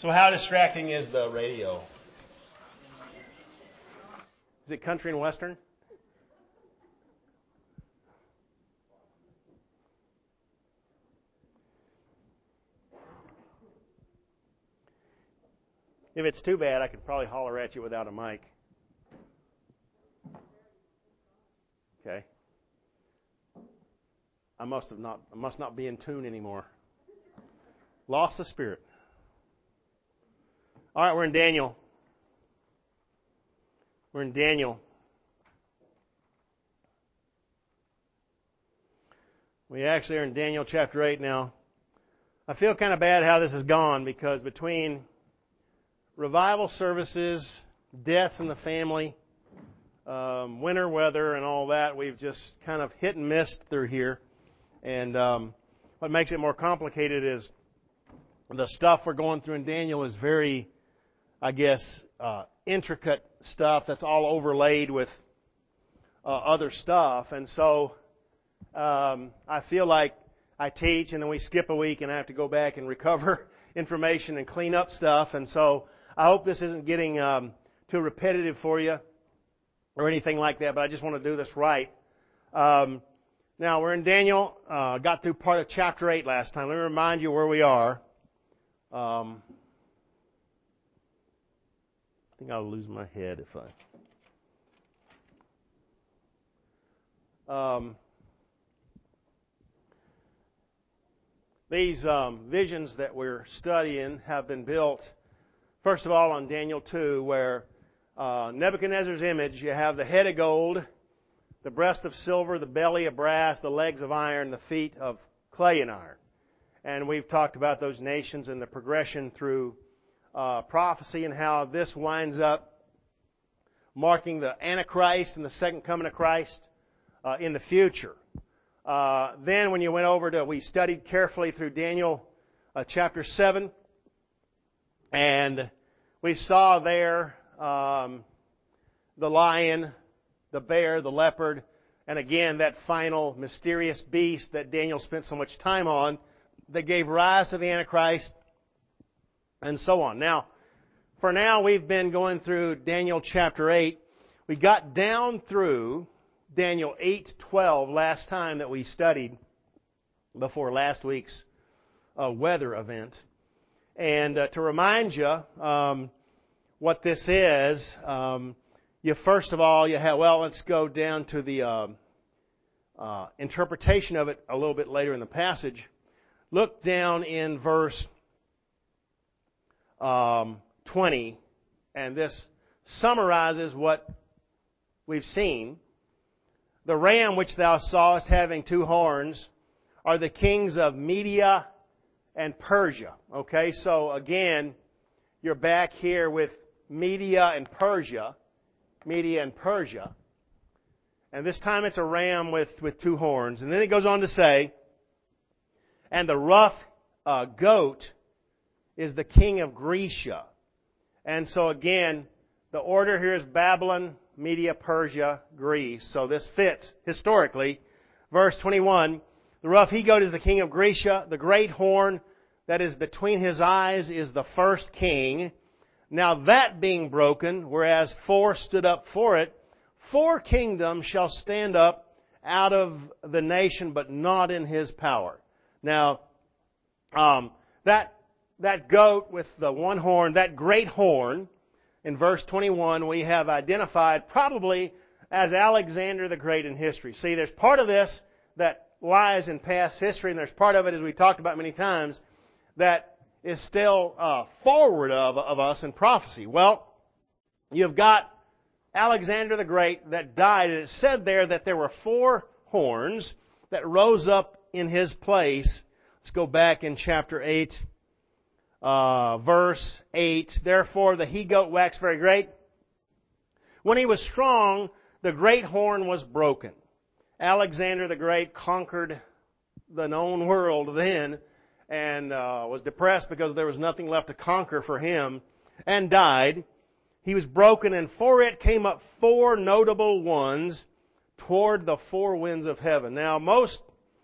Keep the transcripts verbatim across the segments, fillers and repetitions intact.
So how distracting is the radio? Is it country and western? If it's too bad, I could probably holler at you without a mic. Okay. I must have not I must not be in tune anymore. Lost the spirit. All right, we're in Daniel. We're in Daniel. We actually are in Daniel chapter eight now. I feel kind of bad how this has gone because between revival services, deaths in the family, um, winter weather, and all that, we've just kind of hit and missed through here. And um, what makes it more complicated is the stuff we're going through in Daniel is very, I guess, uh, intricate stuff that's all overlaid with uh, other stuff. And so um, I feel like I teach and then we skip a week and I have to go back and recover information and clean up stuff. And so I hope this isn't getting um, too repetitive for you or anything like that, but I just want to do this right. Um, now, we're in Daniel. Uh, got through part of chapter eight last time. Let me remind you where we are. Um, I think I'll lose my head if I... Um, these um, visions that we're studying have been built, first of all, on Daniel two, where uh, Nebuchadnezzar's image, you have the head of gold, the breast of silver, the belly of brass, the legs of iron, the feet of clay and iron. And we've talked about those nations and the progression through uh, prophecy and how this winds up marking the Antichrist and the second coming of Christ uh, in the future. Uh, then when you went over to, we studied carefully through Daniel uh, chapter seven, and we saw there um, the lion, the bear, the leopard, and again that final mysterious beast that Daniel spent so much time on that gave rise to the Antichrist, and so on. Now, for now, we've been going through Daniel chapter eight. We got down through Daniel eight twelve last time that we studied before last week's uh, weather event. And uh, to remind you um, what this is, um, you first of all, you have, well, let's go down to the uh, uh, interpretation of it a little bit later in the passage. Look down in verse um, twenty, and this summarizes what we've seen. The ram which thou sawest having two horns are the kings of Media and Persia. Okay, so again, you're back here with Media and Persia. Media and Persia. And this time it's a ram with, with two horns. And then it goes on to say, and the rough uh, goat is the king of Grecia. And so again, the order here is Babylon, Media, Persia, Greece. So this fits historically. Verse twenty-one, the rough he-goat is the king of Grecia. The great horn that is between his eyes is the first king. Now that being broken, whereas four stood up for it, four kingdoms shall stand up out of the nation, but not in his power. Now, um, that that goat with the one horn, that great horn, in verse twenty-one, we have identified probably as Alexander the Great in history. See, there's part of this that lies in past history, and there's part of it, as we talked about many times, that is still uh, forward of, of us in prophecy. Well, you've got Alexander the Great that died, and it said there that there were four horns that rose up in his place. Let's go back in chapter eight. Uh, verse eight, therefore the he-goat waxed very great. When he was strong, the great horn was broken. Alexander the Great conquered the known world then and uh, was depressed because there was nothing left to conquer for him and died. He was broken, and for it came up four notable ones toward the four winds of heaven. Now, most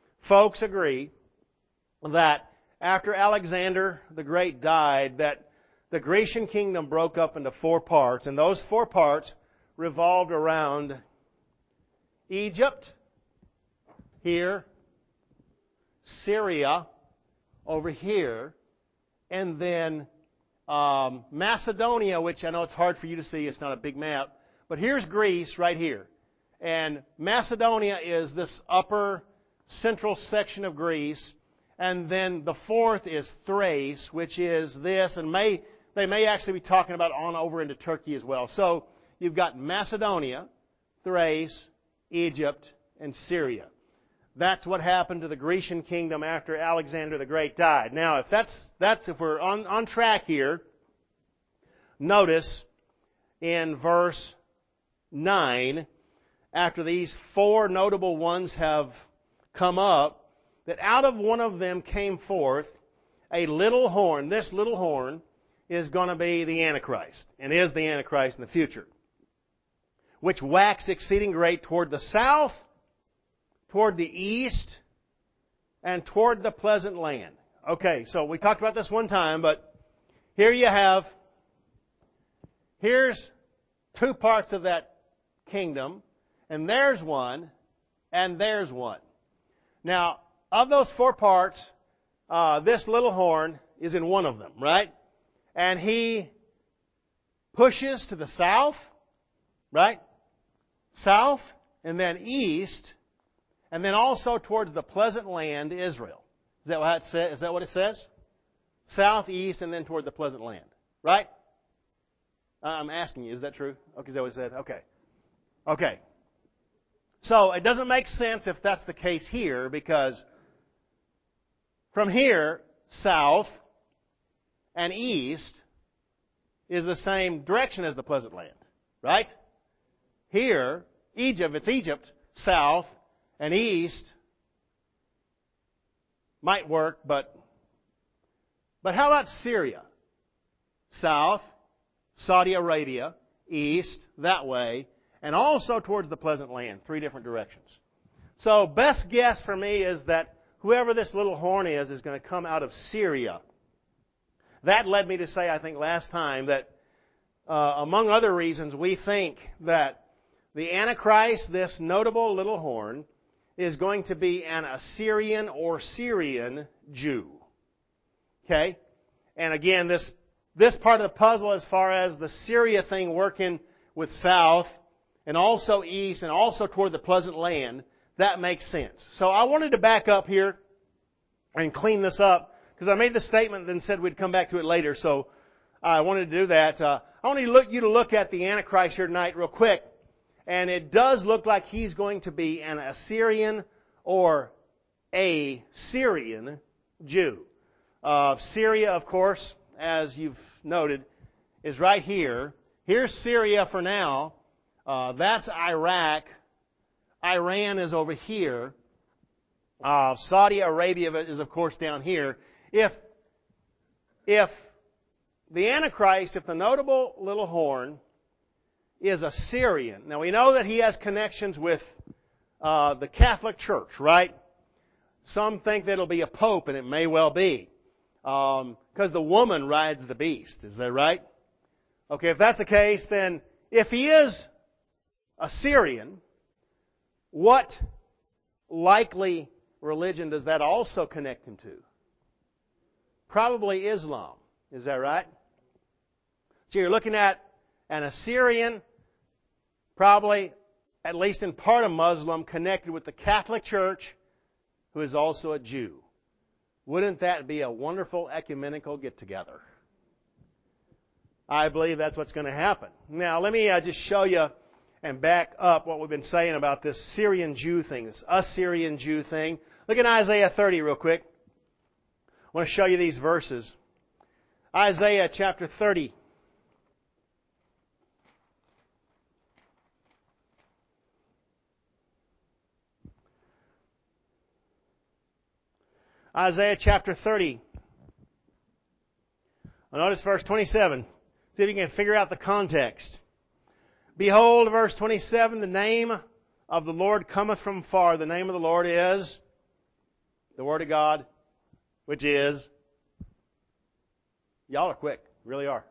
folks agree that after Alexander the Great died, that the Grecian kingdom broke up into four parts, and those four parts revolved around Egypt, here, Syria, over here, and then um, Macedonia, which I know it's hard for you to see, it's not a big map, but here's Greece right here. And Macedonia is this upper central section of Greece, and then the fourth is Thrace, which is this, and may they may actually be talking about on over into Turkey as well. So you've got Macedonia, Thrace, Egypt, and Syria. That's what happened to the Grecian kingdom after Alexander the Great died. Now, if that's that's if we're on, on track here, notice in verse nine, after these four notable ones have come up, that out of one of them came forth a little horn. This little horn is going to be the Antichrist, and is the Antichrist in the future, which waxed exceeding great toward the south, toward the east, and toward the pleasant land. Okay, so we talked about this one time, but here you have, here's two parts of that kingdom, and there's one, and there's one. Now, of those four parts, uh, this little horn is in one of them, right? And he pushes to the south, right? South, and then east, and then also towards the pleasant land, Israel. Is that what it says? Is that what it says? South, east, and then toward the pleasant land, right? I'm asking you, is that true? Okay, is that what it said? Okay. Okay. So it doesn't make sense if that's the case here, because from here, south and east is the same direction as the pleasant land, right? Here, Egypt, it's Egypt, south and east might work, but but how about Syria? South, Saudi Arabia, east, that way, and also towards the pleasant land, three different directions. So best guess for me is that whoever this little horn is is going to come out of Syria. That led me to say, I think last time, that uh, among other reasons, we think that the Antichrist, this notable little horn, is going to be an Assyrian or Syrian Jew. Okay? And again, this this part of the puzzle as far as the Syria thing working with south and also east and also toward the pleasant land, that makes sense. So I wanted to back up here and clean this up, because I made the statement and then said we'd come back to it later, so I wanted to do that. Uh, I want you to, look, you to look at the Antichrist here tonight real quick, and it does look like he's going to be an Assyrian or a Syrian Jew. Uh, Syria, of course, as you've noted, is right here. Here's Syria for now. Uh, that's Iraq. Iran is over here. Uh, Saudi Arabia is, of course, down here. If, if the Antichrist, if the notable little horn is a Syrian, now we know that he has connections with uh, the Catholic Church, right? Some think that it'll be a pope, and it may well be, because um, the woman rides the beast. Is that right? Okay, if that's the case, then if he is a Syrian, what likely religion does that also connect him to? Probably Islam. Is that right? So you're looking at an Assyrian, probably, at least in part a Muslim, connected with the Catholic Church, who is also a Jew. Wouldn't that be a wonderful ecumenical get-together? I believe that's what's going to happen. Now, let me uh, just show you and back up what we've been saying about this Syrian Jew thing, this Assyrian Jew thing. Look at Isaiah thirty real quick. I want to show you these verses. Isaiah chapter thirty. Isaiah chapter thirty. Notice verse twenty-seven. See if you can figure out the context. Behold, verse twenty-seven, the name of the Lord cometh from far. The name of the Lord is the Word of God, which is... Y'all are quick. Really are.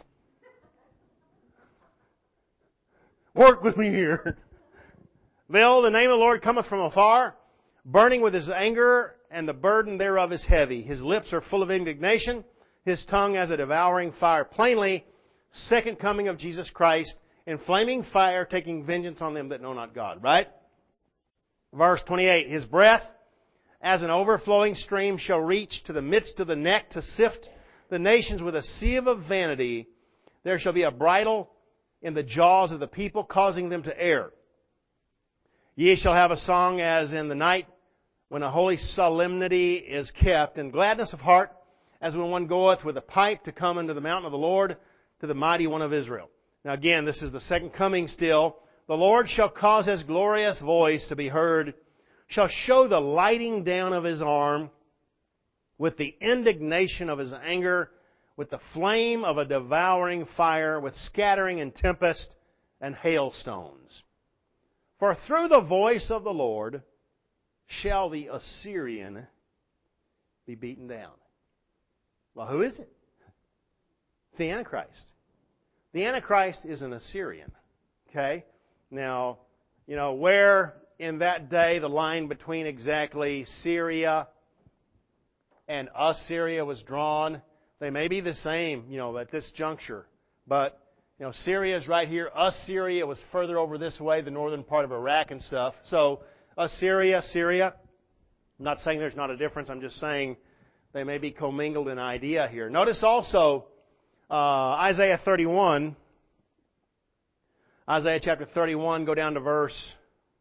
Work with me here. Behold, the name of the Lord cometh from afar, burning with his anger, and the burden thereof is heavy. His lips are full of indignation, his tongue as a devouring fire. Plainly, second coming of Jesus Christ, in flaming fire, taking vengeance on them that know not God. Right? Verse twenty-eight, his breath as an overflowing stream shall reach to the midst of the neck to sift the nations with a sieve of vanity. There shall be a bridle in the jaws of the people, causing them to err. Ye shall have a song as in the night, when a holy solemnity is kept, and gladness of heart, as when one goeth with a pipe to come into the mountain of the Lord, to the mighty one of Israel. Now again, this is the second coming still. The Lord shall cause his glorious voice to be heard, shall show the lighting down of his arm, with the indignation of his anger, with the flame of a devouring fire, with scattering and tempest and hailstones. For through the voice of the Lord shall the Assyrian be beaten down. Well, who is it? It's the Antichrist. The Antichrist is an Assyrian. Okay? Now, you know, where in that day the line between exactly Syria and Assyria was drawn, they may be the same, you know, at this juncture. But, you know, Syria is right here. Assyria was further over this way, the northern part of Iraq and stuff. So, Assyria, Syria. I'm not saying there's not a difference. I'm just saying they may be commingled in idea here. Notice also uh, Isaiah thirty-one. Isaiah chapter thirty-one, go down to verse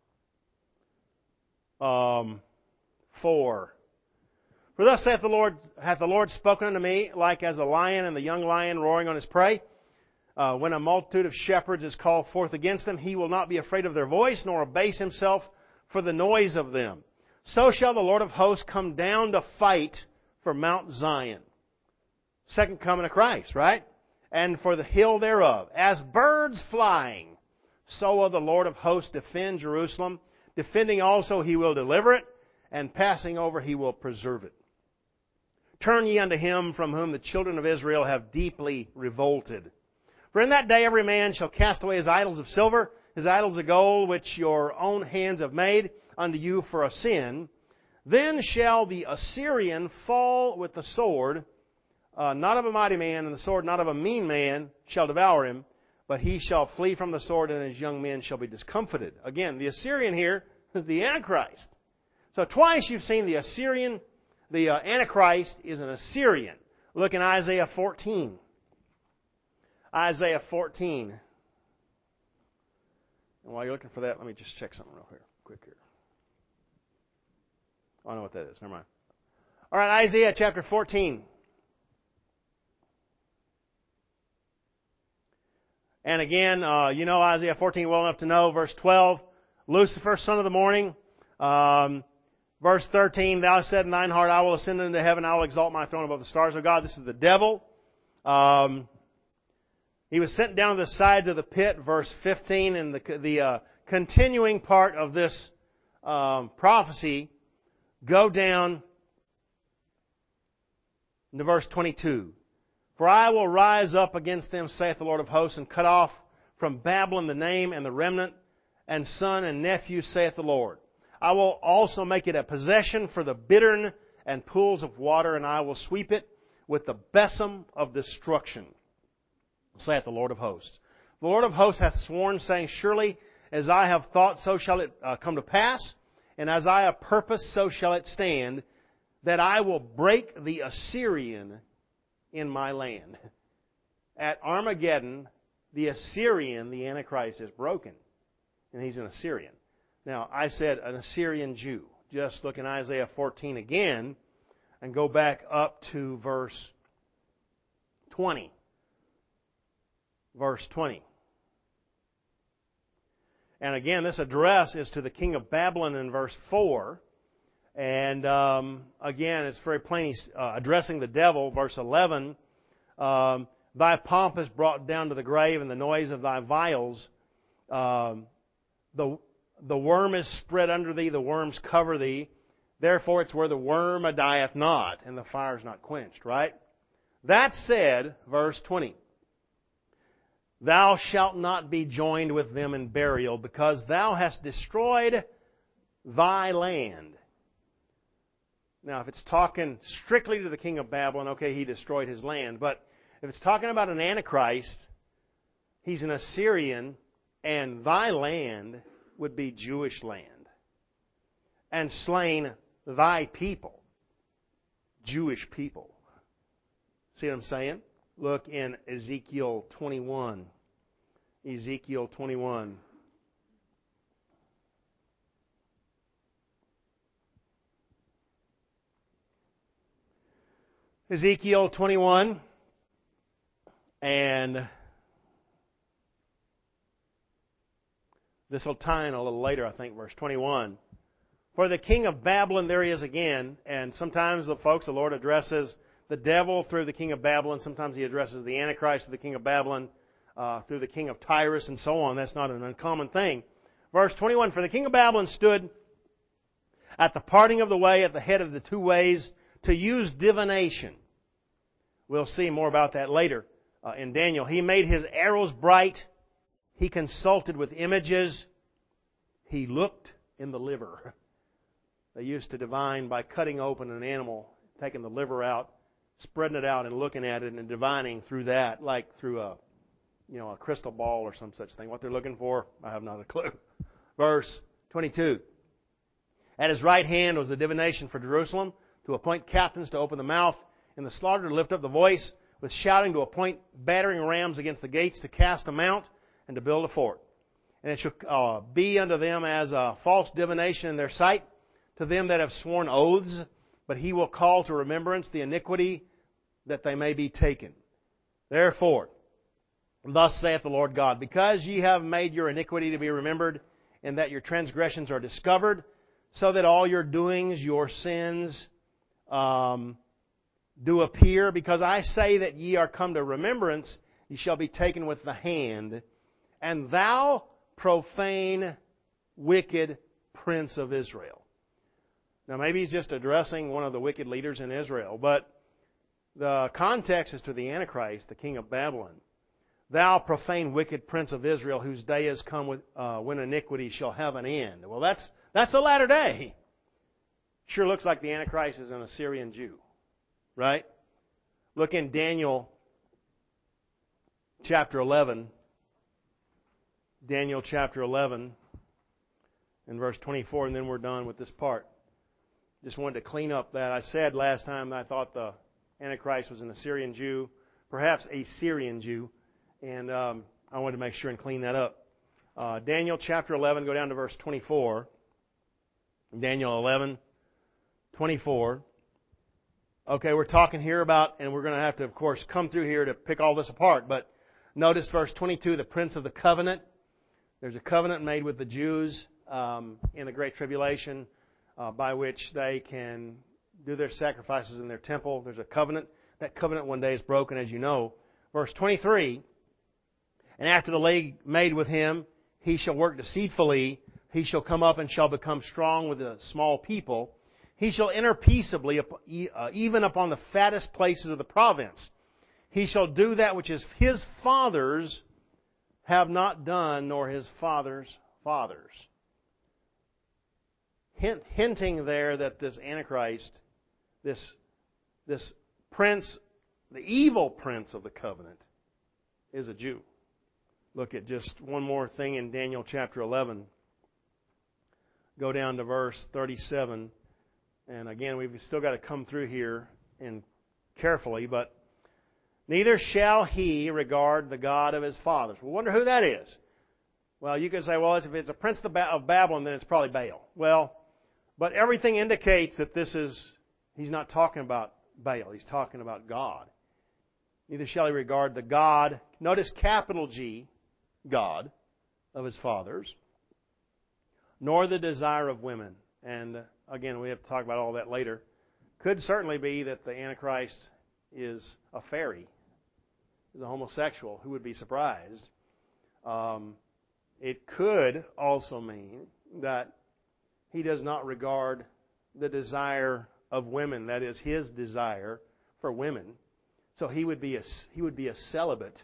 um, four. For thus saith the Lord, hath the Lord spoken unto me, like as a lion and the young lion roaring on his prey. Uh, when a multitude of shepherds is called forth against them, he will not be afraid of their voice, nor abase himself for the noise of them. So shall the Lord of hosts come down to fight for Mount Zion. Second coming of Christ, right? And for the hill thereof. As birds flying, so will the Lord of hosts defend Jerusalem. Defending also he will deliver it, and passing over he will preserve it. Turn ye unto him from whom the children of Israel have deeply revolted. For in that day every man shall cast away his idols of silver, his idols of gold, which your own hands have made unto you for a sin. Then shall the Assyrian fall with the sword, uh, not of a mighty man, and the sword not of a mean man shall devour him, but he shall flee from the sword, and his young men shall be discomfited. Again, the Assyrian here is the Antichrist. So twice you've seen the Assyrian, the uh, Antichrist is an Assyrian. Look in Isaiah fourteen. Isaiah fourteen. And while you're looking for that, let me just check something real here, quick here. Oh, I know what that is. Never mind. All right, Isaiah chapter fourteen. And again, uh, you know Isaiah fourteen well enough to know, verse twelve, Lucifer, son of the morning. Um, verse thirteen, thou hast said in thine heart, I will ascend into heaven, I will exalt my throne above the stars of God. This is the devil. Um, he was sent down to the sides of the pit, verse fifteen, and the, the uh, continuing part of this um, prophecy, go down to verse twenty-two. For I will rise up against them, saith the Lord of hosts, and cut off from Babylon the name and the remnant, and son and nephew, saith the Lord. I will also make it a possession for the bittern and pools of water, and I will sweep it with the besom of destruction, saith the Lord of hosts. The Lord of hosts hath sworn, saying, surely as I have thought, so shall it uh, come to pass, and as I have purposed, so shall it stand, that I will break the Assyrian in my land. At Armageddon, the Assyrian, the Antichrist, is broken. And he's an Assyrian. Now, I said an Assyrian Jew. Just look in Isaiah fourteen again and go back up to verse twenty. Verse twenty. And again, this address is to the king of Babylon in verse four. And um, again, it's very plain. He's uh, addressing the devil. Verse eleven, um, thy pomp is brought down to the grave, and the noise of thy vials. Um, the the worm is spread under thee, the worms cover thee. Therefore, it's where the worm dieth not, and the fire is not quenched. Right? That said, verse twenty, thou shalt not be joined with them in burial, because thou hast destroyed thy land. Now, if it's talking strictly to the king of Babylon, okay, he destroyed his land. But if it's talking about an Antichrist, he's an Assyrian, and thy land would be Jewish land. And slain thy people, Jewish people. See what I'm saying? Look in Ezekiel twenty-one. Ezekiel twenty-one. Ezekiel twenty-one. And this will tie in a little later, I think, verse twenty-one. For the king of Babylon, there he is again. And sometimes, the folks, the Lord addresses the devil through the king of Babylon. Sometimes he addresses the Antichrist through the king of Babylon, uh, through the king of Tyrus, and so on. That's not an uncommon thing. Verse twenty-one, for the king of Babylon stood at the parting of the way, at the head of the two ways, to use divination. We'll see more about that later uh, in Daniel. He made his arrows bright. He consulted with images. He looked in the liver. They used to divine by cutting open an animal, taking the liver out, spreading it out and looking at it and divining through that, like through a, you know, a crystal ball or some such thing. What they're looking for, I have not a clue. Verse twenty-two. At his right hand was the divination for Jerusalem, to appoint captains to open the mouth, in the slaughter to lift up the voice, with shouting to appoint battering rams against the gates, to cast a mount, and to build a fort. And it shall uh, be unto them as a false divination in their sight, to them that have sworn oaths, but he will call to remembrance the iniquity, that they may be taken. Therefore, thus saith the Lord God, because ye have made your iniquity to be remembered, and that your transgressions are discovered, so that all your doings, your sins, um, do appear, because I say that ye are come to remembrance, ye shall be taken with the hand, and thou profane, wicked prince of Israel. Now, maybe he's just addressing one of the wicked leaders in Israel, but the context is to the Antichrist, the king of Babylon. Thou profane, wicked prince of Israel, whose day is come with, uh, when iniquity shall have an end. Well, that's that's the latter day. Sure looks like the Antichrist is an Assyrian Jew, right? Look in Daniel chapter eleven. Daniel chapter eleven and verse twenty-four, and then we're done with this part. Just wanted to clean up that. I said last time that I thought the Antichrist was an Assyrian Jew, perhaps a Syrian Jew, and um, I wanted to make sure and clean that up. Uh, Daniel chapter eleven, go down to verse twenty-four. Daniel eleven, twenty-four. Okay, we're talking here about, and we're going to have to, of course, come through here to pick all this apart, but notice verse twenty-two, the prince of the covenant. There's a covenant made with the Jews um, in the Great Tribulation, Uh, by which they can do their sacrifices in their temple. There's a covenant. That covenant one day is broken, as you know. Verse twenty-three, and after the league made with him, he shall work deceitfully. He shall come up and shall become strong with a small people. He shall enter peaceably, uh, even upon the fattest places of the province. He shall do that which is his fathers have not done, nor his fathers' fathers. Hint, hinting there that this Antichrist, this, this prince, the evil prince of the covenant, is a Jew. Look at just one more thing in Daniel chapter eleven. Go down to verse thirty-seven. And again, we've still got to come through here and carefully, but neither shall he regard the God of his fathers. We wonder who that is. Well, you could say, well, if it's a prince of Babylon, then it's probably Baal. Well, but everything indicates that this is, he's not talking about Baal. He's talking about God. Neither shall he regard the God, notice capital G, God, of his fathers, nor the desire of women. And again, we have to talk about all that later. Could certainly be that the Antichrist is a fairy, is a homosexual. Who would be surprised? Um, it could also mean that he does not regard the desire of women, that is, his desire for women. So he would be a, he would be a celibate.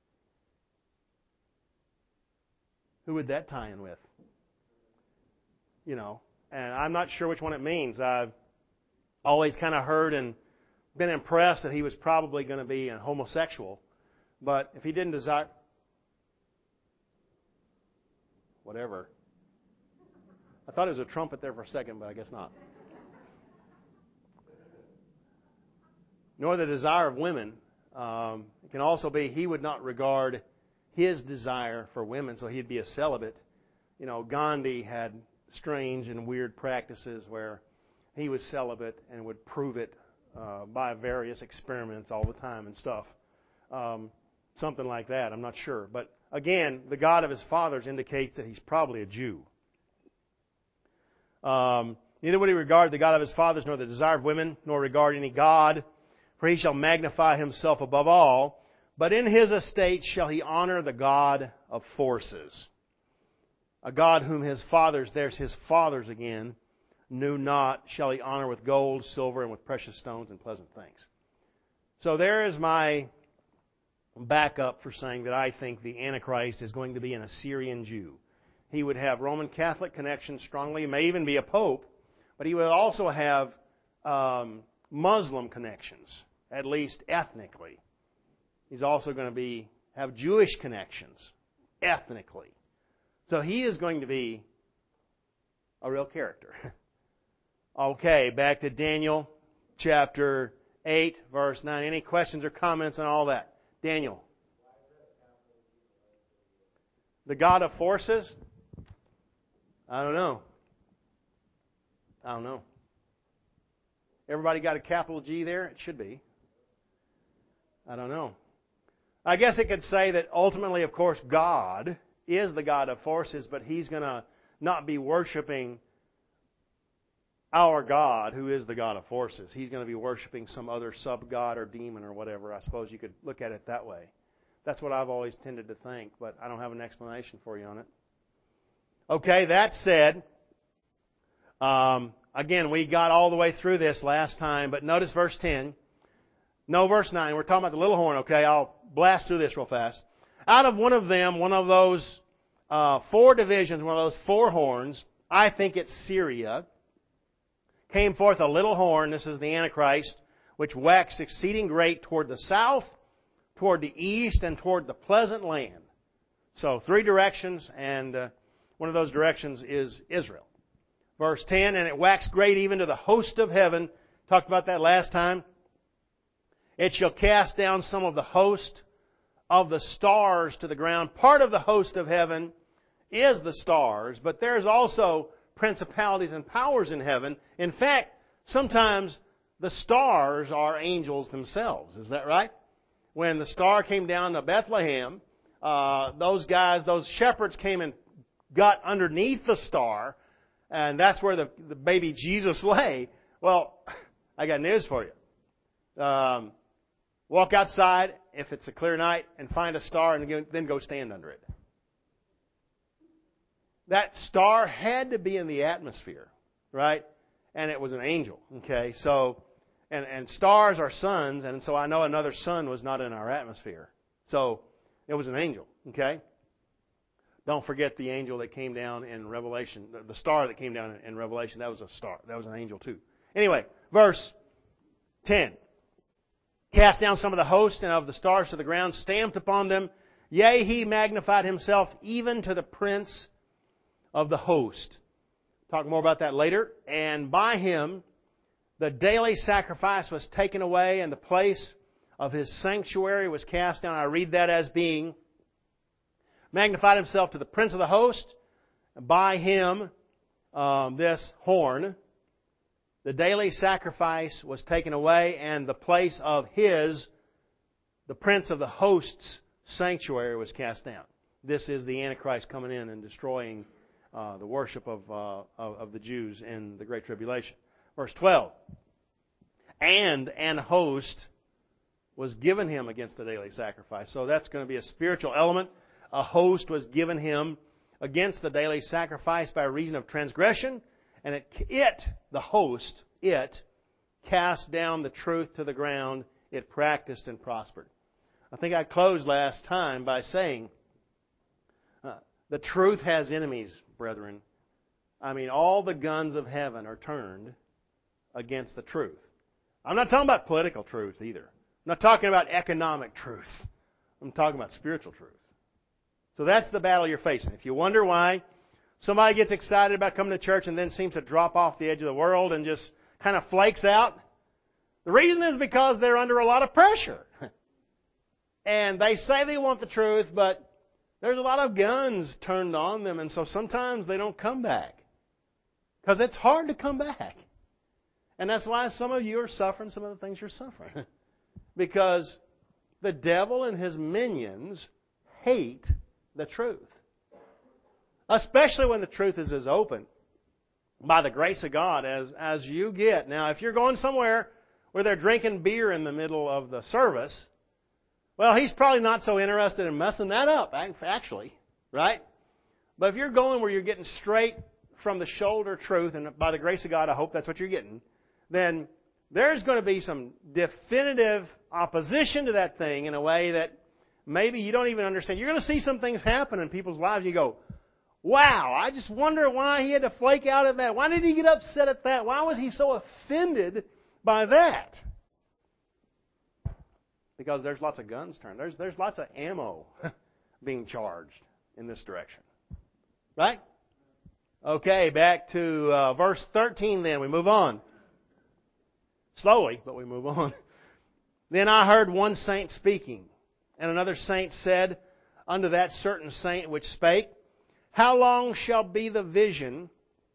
Who would that tie in with? You know, and I'm not sure which one it means. I've always kind of heard and been impressed that he was probably going to be a homosexual. But if he didn't desire... Whatever. I thought it was a trumpet there for a second, but I guess not. Nor the desire of women. Um, it can also be he would not regard his desire for women, so he'd be a celibate. You know, Gandhi had strange and weird practices where he was celibate and would prove it uh, by various experiments all the time and stuff. Um, something like that, I'm not sure. But again, the God of his fathers indicates that he's probably a Jew. Um, neither would he regard the God of his fathers, nor the desire of women, nor regard any God, for he shall magnify himself above all. But in his estate shall he honor the God of forces, a God whom his fathers, there's his fathers again, knew not, shall he honor with gold, silver, and with precious stones and pleasant things. So there is my backup for saying that I think the Antichrist is going to be an Assyrian Jew. He would have Roman Catholic connections strongly. He may even be a pope, but he would also have um, Muslim connections, at least ethnically. He's also going to be have Jewish connections, ethnically. So he is going to be a real character. Okay, back to Daniel chapter eight, verse nine. Any questions or comments on all that? Daniel. The God of forces? I don't know. I don't know. Everybody got a capital G there? It should be. I don't know. I guess it could say that ultimately, of course, God is the God of forces, but He's going to not be worshiping our God, who is the God of forces. He's going to be worshiping some other sub-God or demon or whatever. I suppose you could look at it that way. That's what I've always tended to think, but I don't have an explanation for you on it. Okay, that said, um, again, we got all the way through this last time, but notice verse ten. No, verse nine. We're talking about the little horn, okay? I'll blast through this real fast. Out of one of them, one of those uh, four divisions, one of those four horns, I think it's Syria, came forth a little horn, this is the Antichrist, which waxed exceeding great toward the south, toward the east, and toward the pleasant land. So, three directions, and uh, one of those directions is Israel. Verse ten, and it waxed great even to the host of heaven. Talked about that last time. It shall cast down some of the host of the stars to the ground. Part of the host of heaven is the stars, but there's also principalities and powers in heaven. In fact, sometimes the stars are angels themselves. Is that right? When the star came down to Bethlehem, uh, those guys, those shepherds came and got underneath the star, and that's where the, the baby Jesus lay. Well, I got news for you. Um, walk outside, if it's a clear night, and find a star, and then go stand under it. That star had to be in the atmosphere, right? And it was an angel, okay? So, and, and stars are suns, and so I know another sun was not in our atmosphere. So, it was an angel, okay? Don't forget the angel that came down in Revelation, the star that came down in Revelation, that was a star. That was an angel too. Anyway, verse ten. Cast down some of the host and of the stars to the ground, stamped upon them. Yea, He magnified Himself even to the prince of the host. Talk more about that later. And by Him, the daily sacrifice was taken away, and the place of His sanctuary was cast down. I read that as being magnified Himself to the prince of the host. And by Him, um, this horn, the daily sacrifice was taken away, and the place of His, the prince of the host's sanctuary, was cast down. This is the Antichrist coming in and destroying uh, the worship of, uh, of of the Jews in the Great Tribulation. Verse twelve. And an host was given Him against the daily sacrifice. So that's going to be a spiritual element. A host was given Him against the daily sacrifice by reason of transgression. And it, it, the host, it, cast down the truth to the ground it practiced and prospered. I think I closed last time by saying uh, the truth has enemies, brethren. I mean, all the guns of heaven are turned against the truth. I'm not talking about political truth either. I'm not talking about economic truth. I'm talking about spiritual truth. So that's the battle you're facing. If you wonder why somebody gets excited about coming to church and then seems to drop off the edge of the world and just kind of flakes out, the reason is because they're under a lot of pressure. And they say they want the truth, but there's a lot of guns turned on them, and so sometimes they don't come back. Because it's hard to come back. And that's why some of you are suffering some of the things you're suffering. Because the devil and his minions hate the truth. Especially when the truth is as open by the grace of God as, as you get. Now, if you're going somewhere where they're drinking beer in the middle of the service, well, he's probably not so interested in messing that up, actually. Right? But if you're going where you're getting straight from the shoulder truth, and by the grace of God, I hope that's what you're getting, then there's going to be some definitive opposition to that thing in a way that maybe you don't even understand. You're going to see some things happen in people's lives. You go, wow, I just wonder why he had to flake out at that. Why did he get upset at that? Why was he so offended by that? Because there's lots of guns turned. There's, there's lots of ammo being charged in this direction. Right? Okay, back to uh, verse thirteen then. We move on. Slowly, but we move on. Then I heard one saint speaking, and another saint said unto that certain saint which spake, How long shall be the vision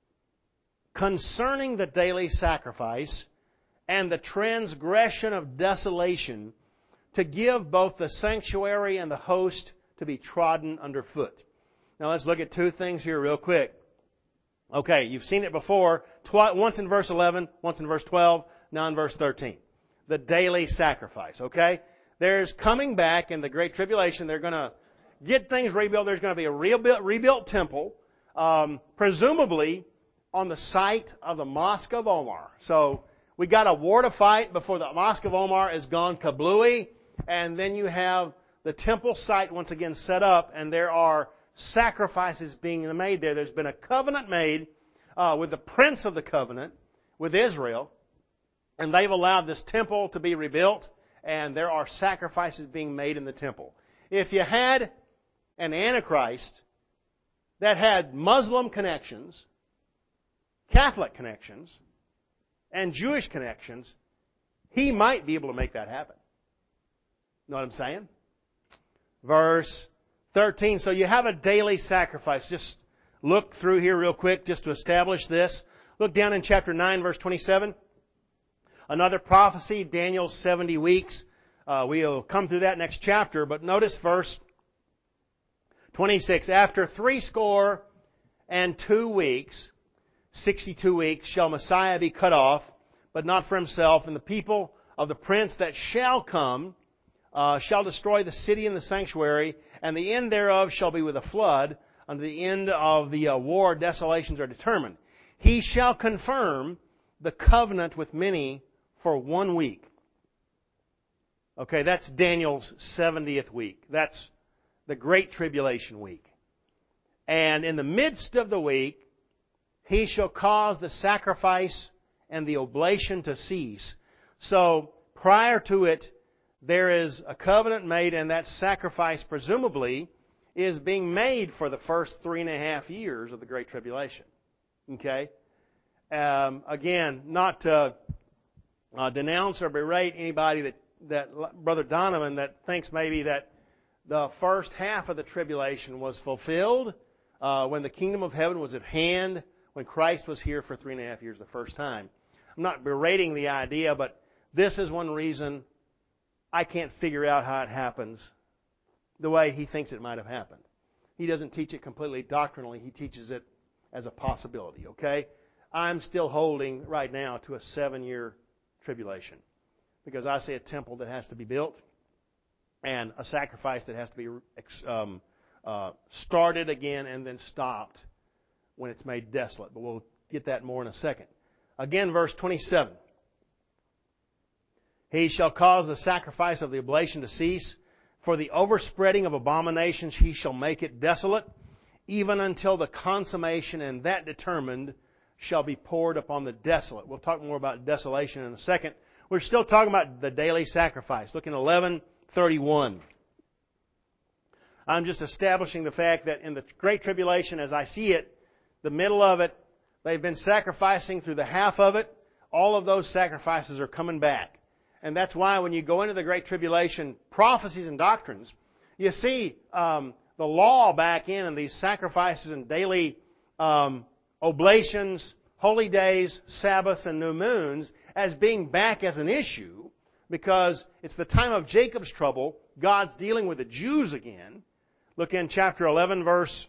concerning the daily sacrifice and the transgression of desolation to give both the sanctuary and the host to be trodden underfoot? Now let's look at two things here real quick. Okay, you've seen it before, twi- once in verse eleven, once in verse twelve, now in verse thirteen. The daily sacrifice, okay? There's coming back in the Great Tribulation, they're going to get things rebuilt. There's going to be a rebuilt, rebuilt temple, um, presumably on the site of the Mosque of Omar. So we got a war to fight before the Mosque of Omar is gone kablooey, and then you have the temple site once again set up, and there are sacrifices being made there. There's been a covenant made uh, with the prince of the covenant, with Israel, and they've allowed this temple to be rebuilt, and there are sacrifices being made in the temple. If you had an Antichrist that had Muslim connections, Catholic connections, and Jewish connections, he might be able to make that happen. Know what I'm saying? Verse thirteen. So you have a daily sacrifice. Just look through here real quick just to establish this. Look down in chapter nine, verse twenty-seven. Another prophecy, Daniel's seventy weeks. Uh, we'll come through that next chapter, but notice verse twenty-six. After three score and two weeks, sixty-two weeks, shall Messiah be cut off, but not for himself, and the people of the prince that shall come uh, shall destroy the city and the sanctuary, and the end thereof shall be with a flood. Unto the end of the uh, war, desolations are determined. He shall confirm the covenant with many for one week. Okay, that's Daniel's seventieth week. That's the Great Tribulation week. And in the midst of the week, he shall cause the sacrifice and the oblation to cease. So, prior to it, there is a covenant made, and that sacrifice, presumably, is being made for the first three and a half years of the Great Tribulation. Okay? Um, again, not to uh, denounce or berate anybody that, that, Brother Donovan, that thinks maybe that the first half of the tribulation was fulfilled uh, when the kingdom of heaven was at hand, when Christ was here for three and a half years the first time. I'm not berating the idea, but this is one reason I can't figure out how it happens the way he thinks it might have happened. He doesn't teach it completely doctrinally. He teaches it as a possibility, okay? I'm still holding right now to a seven-year tribulation because I see a temple that has to be built and a sacrifice that has to be um, uh, started again and then stopped when it's made desolate. But we'll get that more in a second. Again, verse twenty-seven. He shall cause the sacrifice of the oblation to cease. For the overspreading of abominations he shall make it desolate, even until the consummation and that determined shall be poured upon the desolate. We'll talk more about desolation in a second. We're still talking about the daily sacrifice. Look in eleven thirty-one. I'm just establishing the fact that in the Great Tribulation, as I see it, the middle of it, they've been sacrificing through the half of it. All of those sacrifices are coming back. And that's why when you go into the Great Tribulation prophecies and doctrines, you see um, the law back in and these sacrifices and daily um, oblations, holy days, Sabbaths, and new moons as being back as an issue because it's the time of Jacob's trouble. God's dealing with the Jews again. Look in chapter eleven, verse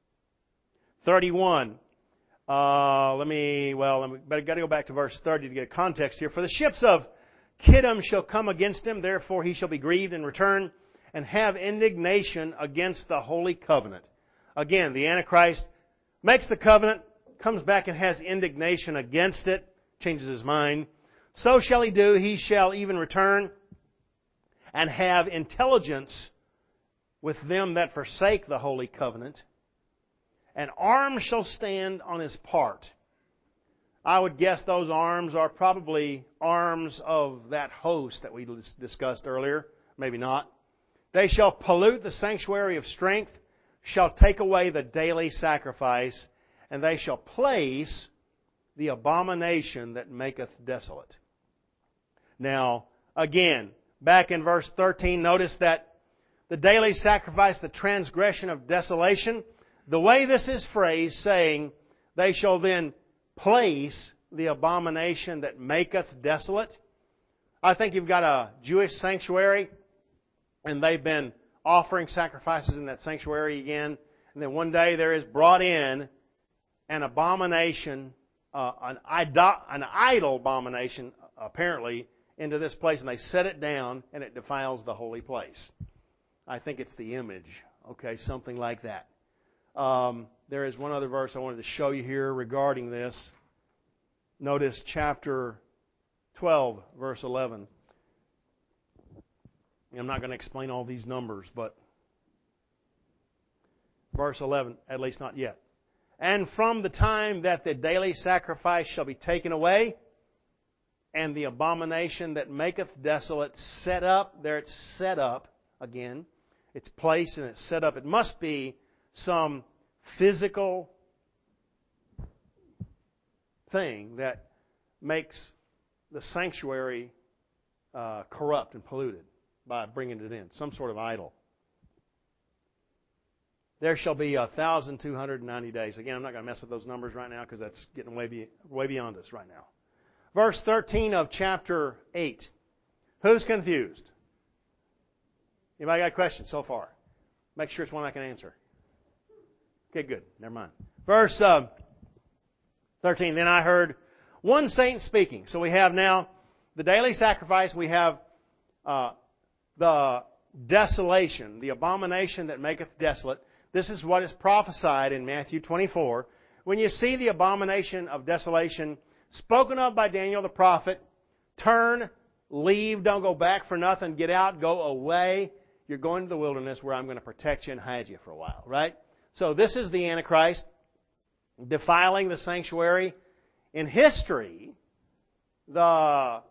thirty-one. Uh, let me, well, I better got to go back to verse thirty to get a context here. For the ships of Kittim shall come against him, therefore he shall be grieved and return and have indignation against the holy covenant. Again, the Antichrist makes the covenant, comes back and has indignation against it, changes his mind. So shall he do, he shall even return and have intelligence with them that forsake the holy covenant. And arms shall stand on his part. I would guess those arms are probably arms of that host that we discussed earlier. Maybe not. They shall pollute the sanctuary of strength, shall take away the daily sacrifice, and they shall place the abomination that maketh desolate. Now, again, back in verse thirteen, notice that the daily sacrifice, the transgression of desolation, the way this is phrased, saying, they shall then place the abomination that maketh desolate. I think you've got a Jewish sanctuary, and they've been offering sacrifices in that sanctuary again. And then one day there is brought in an abomination, uh, an, idol, an idol abomination, apparently, into this place, and they set it down, and it defiles the holy place. I think it's the image, okay, something like that. Um, there is one other verse I wanted to show you here regarding this. Notice chapter twelve, verse eleven. I'm not going to explain all these numbers, but verse eleven, at least not yet. And from the time that the daily sacrifice shall be taken away, and the abomination that maketh desolate set up, there it's set up again. It's placed and it's set up. It must be some physical thing that makes the sanctuary uh, corrupt and polluted by bringing it in, some sort of idol. There shall be a thousand two hundred ninety days. Again, I'm not going to mess with those numbers right now because that's getting way, be, way beyond us right now. Verse thirteen of chapter eight. Who's confused? Anybody got a question so far? Make sure it's one I can answer. Okay, good. Never mind. Verse uh, thirteen. Then I heard one saint speaking. So we have now the daily sacrifice. We have uh, the desolation, the abomination that maketh desolate. This is what is prophesied in Matthew twenty-four. When you see the abomination of desolation spoken of by Daniel the prophet, turn, leave, don't go back for nothing, get out, go away. You're going to the wilderness where I'm going to protect you and hide you for a while, right? So this is the Antichrist defiling the sanctuary. In history, the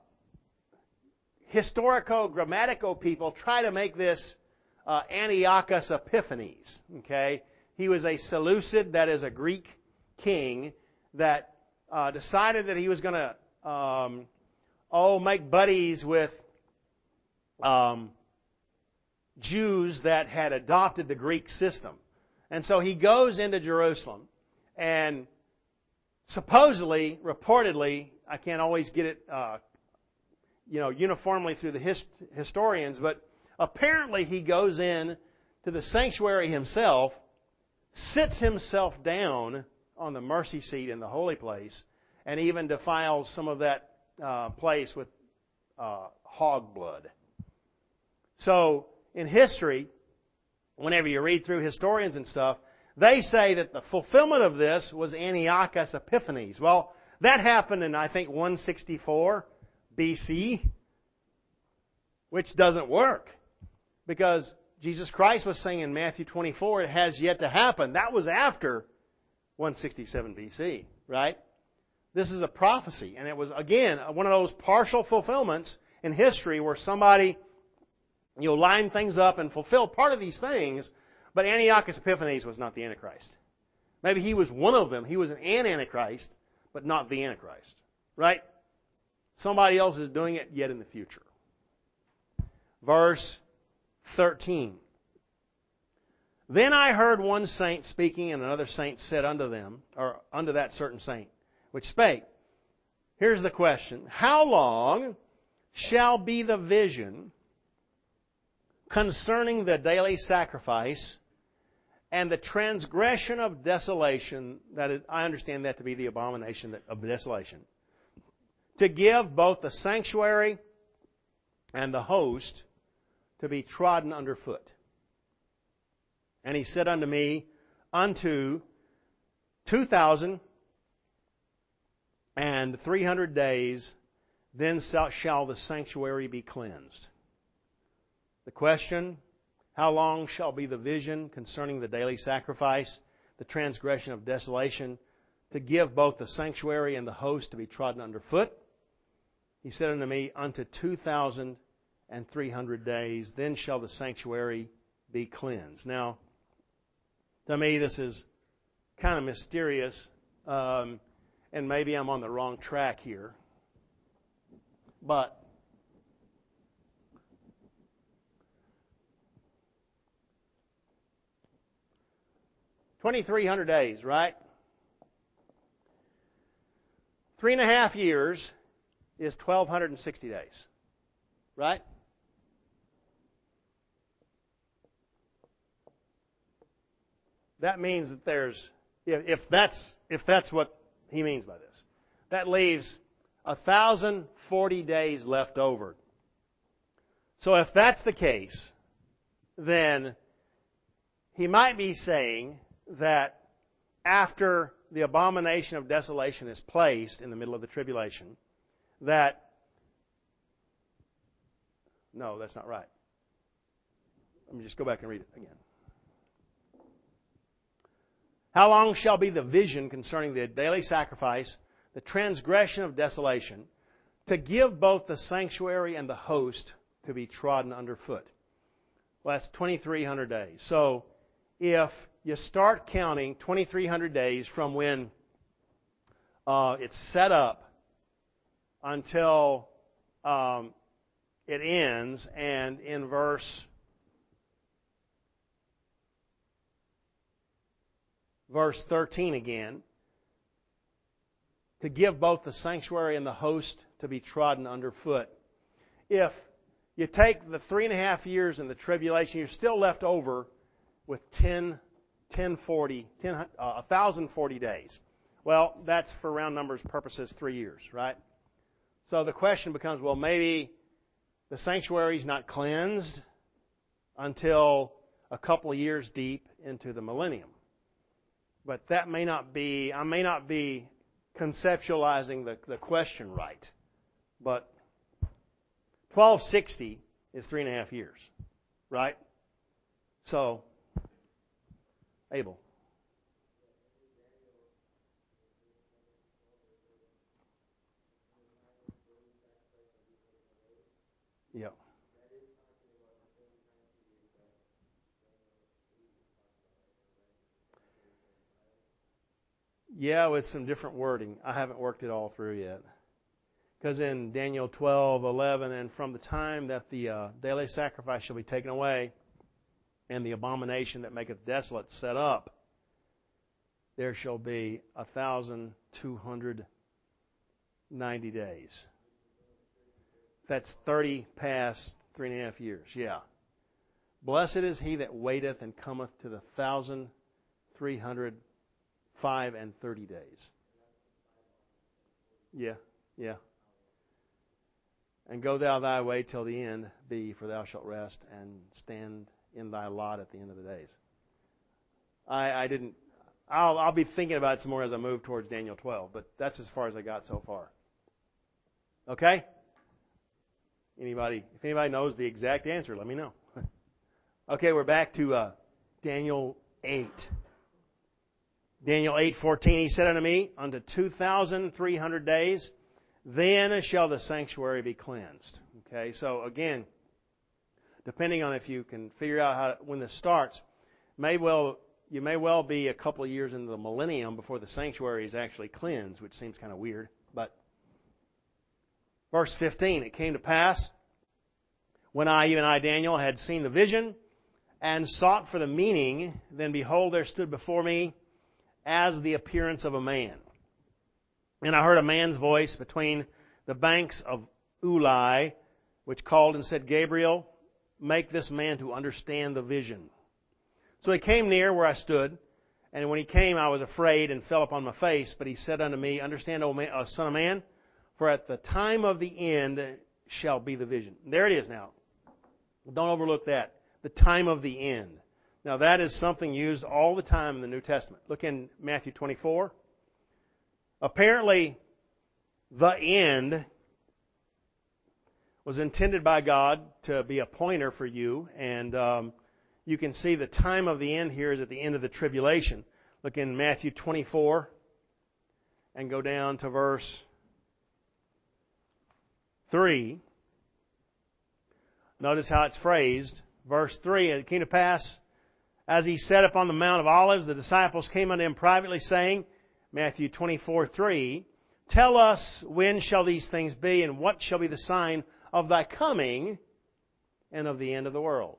historico-grammatical people try to make this uh, Antiochus Epiphanes. Okay, he was a Seleucid, that is a Greek king that uh, decided that he was going to um, oh make buddies with um, Jews that had adopted the Greek system. And so he goes into Jerusalem, and supposedly, reportedly, I can't always get it, uh, you know, uniformly through the hist- historians, but apparently he goes in to the sanctuary himself, sits himself down on the mercy seat in the holy place, and even defiles some of that uh, place with uh, hog blood. So, in history, whenever you read through historians and stuff, they say that the fulfillment of this was Antiochus Epiphanes. Well, that happened in, I think, one sixty-four B C. which doesn't work. Because Jesus Christ was saying in Matthew twenty-four, it has yet to happen. That was after one sixty-seven B C, right? This is a prophecy. And it was, again, one of those partial fulfillments in history where somebody, you know, lined things up and fulfilled part of these things, but Antiochus Epiphanes was not the Antichrist. Maybe he was one of them. He was an Antichrist, but not the Antichrist, right? Somebody else is doing it yet in the future. Verse thirteen. Then I heard one saint speaking, and another saint said unto them, or unto that certain saint, which spake. Here's the question. How long shall be the vision concerning the daily sacrifice and the transgression of desolation, that is, I understand that to be the abomination of desolation, to give both the sanctuary and the host to be trodden under foot? And he said unto me, unto two thousand and three hundred days, then shall the sanctuary be cleansed. The question, how long shall be the vision concerning the daily sacrifice, the transgression of desolation, to give both the sanctuary and the host to be trodden under foot? He said unto me, unto two thousand and three hundred days, then shall the sanctuary be cleansed. Now, to me, this is kind of mysterious, um, and maybe I'm on the wrong track here. But twenty-three hundred days, right? Three and a half years is twelve sixty days, right? That means that there's, if that's if that's what he means by this, that leaves one thousand forty days left over. So if that's the case, then he might be saying that after the abomination of desolation is placed in the middle of the tribulation, that, no, that's not right. Let me just go back and read it again. How long shall be the vision concerning the daily sacrifice, the transgression of desolation, to give both the sanctuary and the host to be trodden underfoot? Well, that's twenty-three hundred days. So, if you start counting twenty-three hundred days from when uh, it's set up until um, it ends, and in verse verse thirteen again, to give both the sanctuary and the host to be trodden underfoot. If you take the three and a half years in the tribulation, you're still left over with ten, ten forty, ten, uh, one thousand forty days. Well, that's for round numbers purposes three years, right? So the question becomes, well, maybe the sanctuary is not cleansed until a couple of years deep into the millennium. But that may not be, I may not be conceptualizing the, the question right. But twelve sixty is three and a half years, right? So, Abel. Yeah. Yeah, with some different wording. I haven't worked it all through yet. Because in Daniel twelve eleven, and from the time that the uh, daily sacrifice shall be taken away, and the abomination that maketh desolate set up, there shall be a thousand two hundred ninety days. That's thirty past three and a half years. Yeah. Blessed is he that waiteth and cometh to the thousand three hundred five and thirty days. Yeah, yeah. And go thou thy way till the end be, for thou shalt rest and stand in thy lot at the end of the days. I, I didn't. I'll, I'll be thinking about it some more as I move towards Daniel twelve, but that's as far as I got so far. Okay? Anybody, if anybody knows the exact answer, let me know. Okay, we're back to uh, Daniel eight. Daniel eight fourteen. He said unto me, unto two thousand three hundred days, then shall the sanctuary be cleansed. Okay, so again, depending on if you can figure out how when this starts, may well you may well be a couple of years into the millennium before the sanctuary is actually cleansed, which seems kind of weird. But verse fifteen, it came to pass when I, even I, Daniel, had seen the vision and sought for the meaning, then behold, there stood before me as the appearance of a man. And I heard a man's voice between the banks of Ulai, which called and said, Gabriel, make this man to understand the vision. So he came near where I stood, and when he came I was afraid and fell upon my face. But he said unto me, Understand, O man, uh, son of man, for at the time of the end shall be the vision. And there it is now. Don't overlook that. The time of the end. Now that is something used all the time in the New Testament. Look in Matthew twenty-four. Apparently, the end was intended by God to be a pointer for you, and um, you can see the time of the end here is at the end of the tribulation. Look in Matthew twenty-four and go down to verse three. Notice how it's phrased. Verse three, it came to pass, as he sat upon the Mount of Olives, the disciples came unto him privately, saying, Matthew twenty-four three, Tell us, when shall these things be, and what shall be the sign of thy coming and of the end of the world?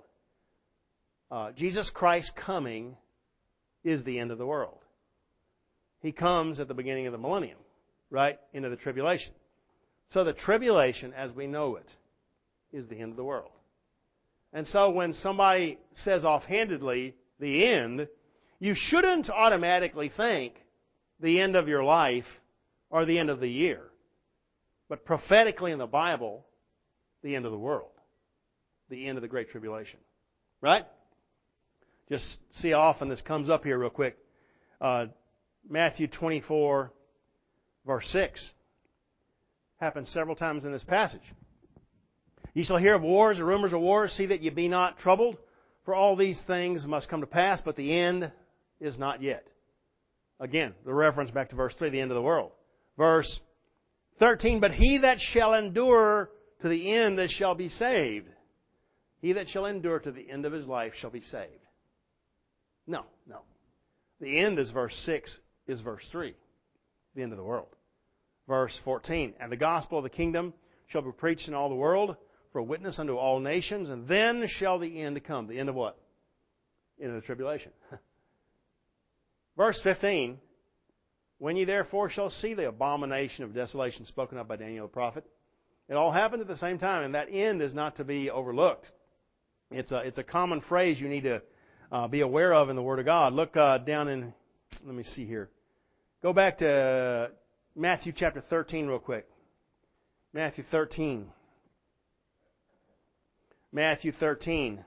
Uh, Jesus Christ coming is the end of the world. He comes at the beginning of the millennium, right into the tribulation. So the tribulation, as we know it, is the end of the world. And so when somebody says offhandedly, the end, you shouldn't automatically think the end of your life or the end of the year. But prophetically in the Bible, the end of the world. The end of the Great Tribulation. Right? Just see how often this comes up here real quick. Uh, Matthew twenty-four, verse six. Happens several times in this passage. Ye shall hear of wars or rumors of wars. See that ye be not troubled. For all these things must come to pass, but the end is not yet. Again, the reference back to verse three, the end of the world. Verse thirteen, But he that shall endure to the end that shall be saved. He that shall endure to the end of his life shall be saved. No, no. The end is verse six, is verse three. The end of the world. Verse fourteen, And the gospel of the kingdom shall be preached in all the world for a witness unto all nations, and then shall the end come. The end of what? End of the tribulation. Verse fifteen, When ye therefore shall see the abomination of desolation spoken of by Daniel the prophet. It all happened at the same time, and that end is not to be overlooked. It's a, it's a common phrase you need to uh, be aware of in the Word of God. Look uh, down in, let me see here. Go back to Matthew chapter thirteen real quick. Matthew thirteen. Matthew thirteen.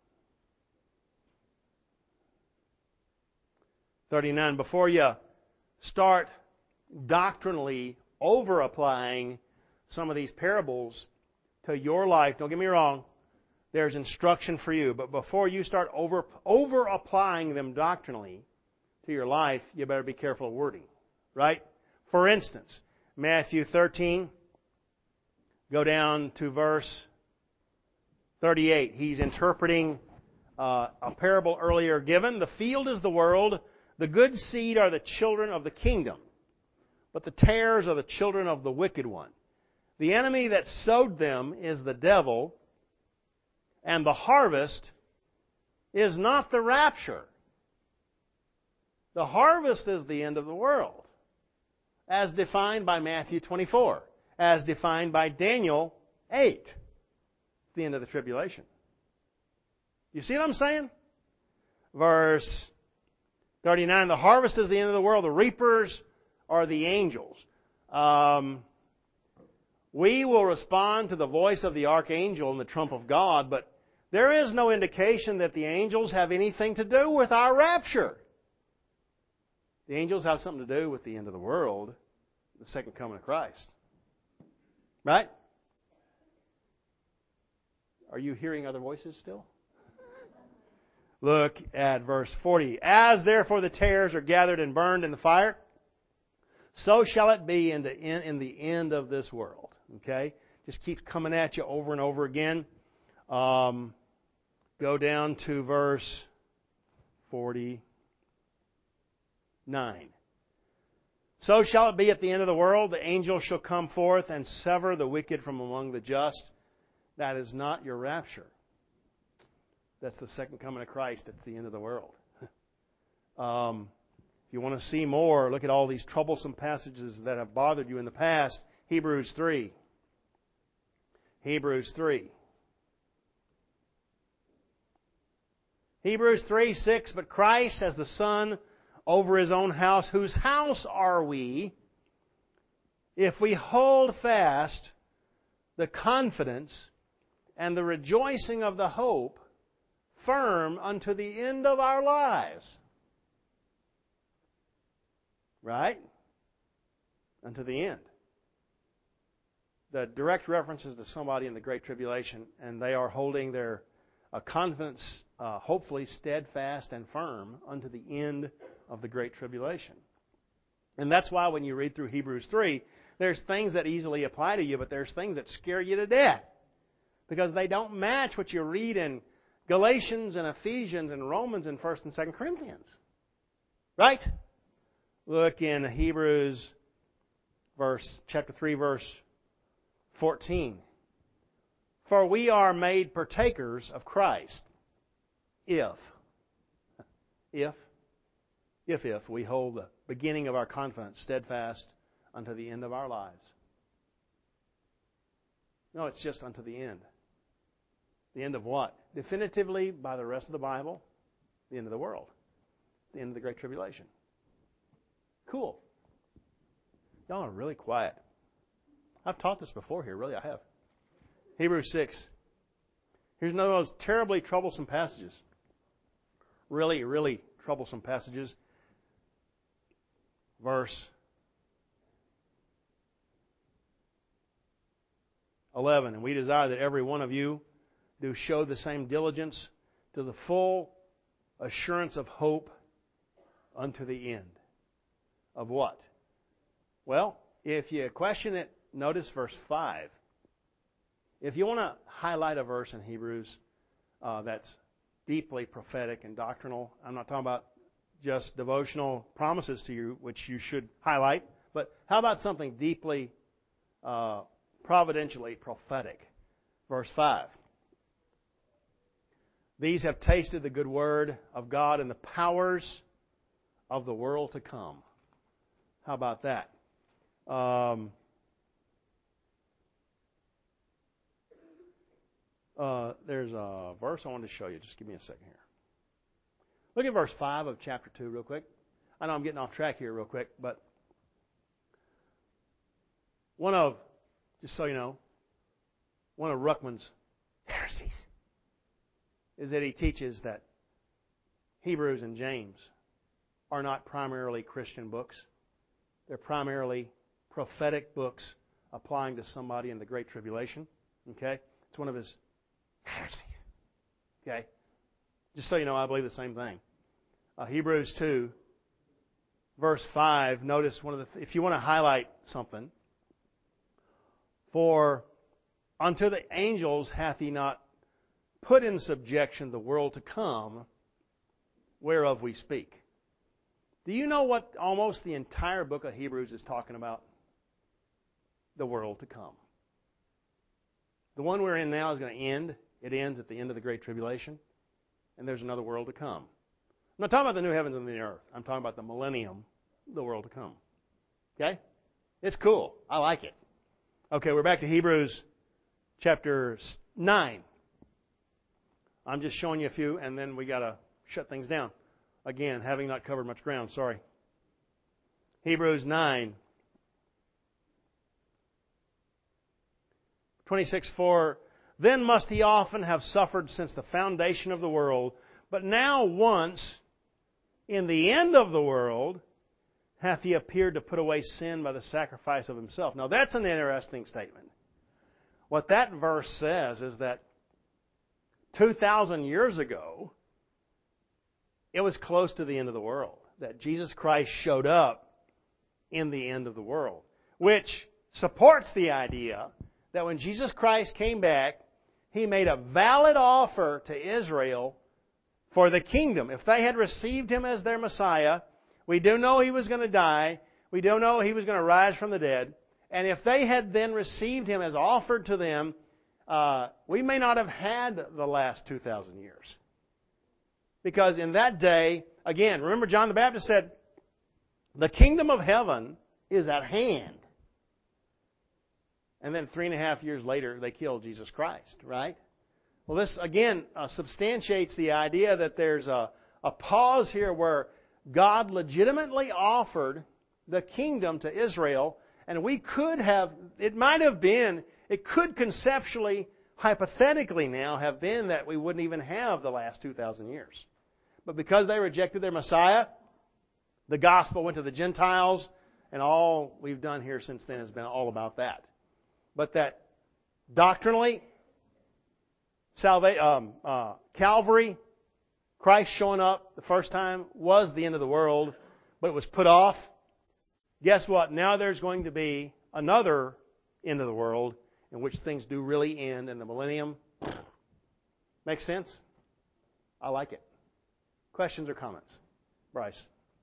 thirty-nine. Before you start doctrinally over-applying some of these parables to your life, don't get me wrong, there's instruction for you. But before you start over, over-applying them doctrinally to your life, you better be careful of wording. Right? For instance, Matthew thirteen, go down to verse thirty-eight. He's interpreting uh, a parable earlier given. The field is the world. The good seed are the children of the kingdom, but the tares are the children of the wicked one. The enemy that sowed them is the devil, and the harvest is not the rapture. The harvest is the end of the world, as defined by Matthew twenty-four, as defined by Daniel eight. It's the end of the tribulation. You see what I'm saying? Verse thirty-nine, the harvest is the end of the world. The reapers are the angels. Um, we will respond to the voice of the archangel and the trump of God, but there is no indication that the angels have anything to do with our rapture. The angels have something to do with the end of the world, the second coming of Christ. Right? Are you hearing other voices still? Look at verse forty. As therefore the tares are gathered and burned in the fire, so shall it be in the in, in the end of this world. Okay? Just keeps coming at you over and over again. Um, go down to verse forty-nine. So shall it be at the end of the world. The angel shall come forth and sever the wicked from among the just. That is not your rapture. That's the second coming of Christ. It's the end of the world. um, if you want to see more, look at all these troublesome passages that have bothered you in the past. Hebrews three. Hebrews three. Hebrews three, six. But Christ as the Son over His own house. Whose house are we if we hold fast the confidence and the rejoicing of the hope firm unto the end of our lives? Right? Unto the end. The direct reference is to somebody in the Great Tribulation, and they are holding their uh, confidence, uh, hopefully steadfast and firm unto the end of the Great Tribulation. And that's why when you read through Hebrews three, there's things that easily apply to you, but there's things that scare you to death because they don't match what you read in Galatians and Ephesians and Romans and First and Second Corinthians. Right? Look in Hebrews verse chapter three, verse fourteen. For we are made partakers of Christ if, if, if, if we hold the beginning of our confidence steadfast unto the end of our lives. No, it's just unto the end. The end of what? Definitively, by the rest of the Bible, the end of the world. The end of the Great Tribulation. Cool. Y'all are really quiet. I've taught this before here, really, I have. Hebrews six. Here's another one of those terribly troublesome passages. Really, really troublesome passages. Verse eleven. And we desire that every one of you do show the same diligence to the full assurance of hope unto the end. Of what? Well, if you question it, notice verse five. If you want to highlight a verse in Hebrews uh, that's deeply prophetic and doctrinal, I'm not talking about just devotional promises to you, which you should highlight, but how about something deeply, uh, providentially prophetic? Verse five. These have tasted the good word of God and the powers of the world to come. How about that? Um, uh, there's a verse I wanted to show you. Just give me a second here. Look at verse five of chapter two real quick. I know I'm getting off track here real quick, but one of, just so you know, one of Ruckman's heresies is that he teaches that Hebrews and James are not primarily Christian books. They're primarily prophetic books applying to somebody in the Great Tribulation. Okay? It's one of his heresies. Okay? Just so you know, I believe the same thing. Uh, Hebrews two, verse five, notice one of the, if you want to highlight something, for unto the angels hath he not put in subjection the world to come, whereof we speak. Do you know what almost the entire book of Hebrews is talking about? The world to come. The one we're in now is going to end. It ends at the end of the Great Tribulation. And there's another world to come. I'm not talking about the new heavens and the earth. I'm talking about the millennium, the world to come. Okay? It's cool. I like it. Okay, we're back to Hebrews chapter nine. I'm just showing you a few, and then we got to shut things down. Again, having not covered much ground, sorry. Hebrews nine. twenty-six, for then must he often have suffered since the foundation of the world, but now once, in the end of the world, hath he appeared to put away sin by the sacrifice of himself. Now that's an interesting statement. What that verse says is that two thousand years ago, it was close to the end of the world, that Jesus Christ showed up in the end of the world, which supports the idea that when Jesus Christ came back, He made a valid offer to Israel for the kingdom. If they had received Him as their Messiah, we do know He was going to die, we do know He was going to rise from the dead, and if they had then received Him as offered to them, uh, we may not have had the last two thousand years. Because in that day, again, remember John the Baptist said, the kingdom of heaven is at hand. And then three and a half years later, they killed Jesus Christ, right? Well, this, again, uh, substantiates the idea that there's a, a pause here where God legitimately offered the kingdom to Israel, and we could have, it might have been, it could conceptually, hypothetically now have been that we wouldn't even have the last two thousand years. But because they rejected their Messiah, the gospel went to the Gentiles, and all we've done here since then has been all about that. But that doctrinally, salva- um, uh, Calvary, Christ showing up the first time was the end of the world, but it was put off. Guess what? Now there's going to be another end of the world in which things do really end in the millennium. Makes sense? I like it. Questions or comments? Bryce.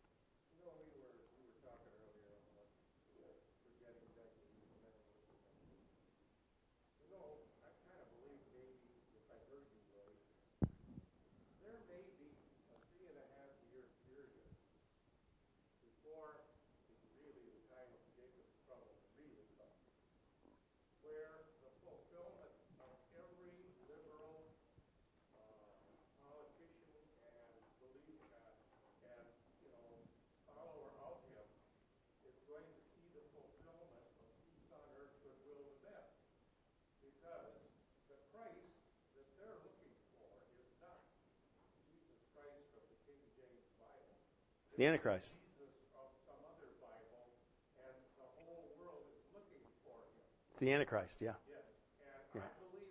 The Antichrist. It's the Antichrist, yeah. Yeah.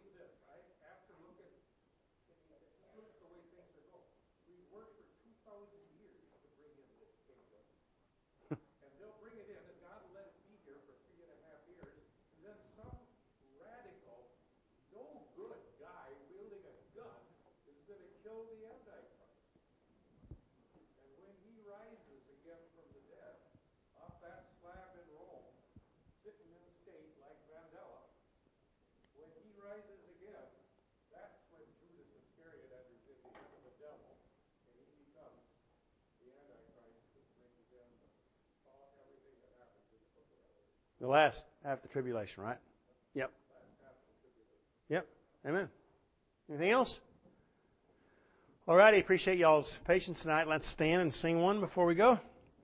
The last after tribulation, right? Yep. Yep. Amen. Anything else? All righty. Appreciate y'all's patience tonight. Let's stand and sing one before we go.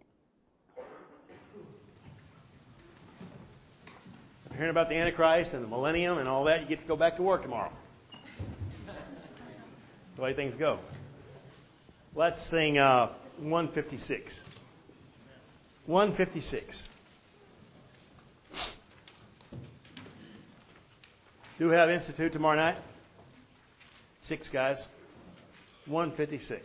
If you're hearing about the Antichrist and the millennium and all that, you get to go back to work tomorrow. The way things go. Let's sing uh, one fifty-six. one fifty-six. Do have Institute tomorrow night? Six guys. one fifty-six.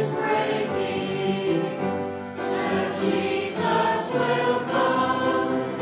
Jesus will come.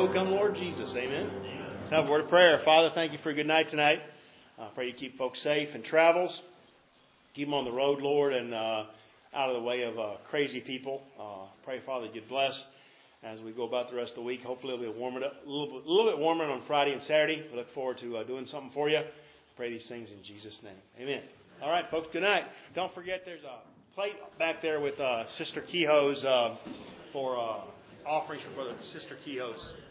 will come Lord Jesus. Amen. Let's have a word of prayer. Father, thank you for a good night tonight. I uh, pray you keep folks safe in travels. Keep them on the road, Lord, and uh, out of the way of uh, crazy people. Uh, pray, Father, you'd bless as we go about the rest of the week. Hopefully it'll be warmer, a little bit, a little bit warmer on Friday and Saturday. We look forward to uh, doing something for you. Pray these things in Jesus' name. Amen. All right, folks, good night. Don't forget there's a plate back there with uh, Sister Kehoe's uh, for uh, offerings for Brother Sister Kehoe's.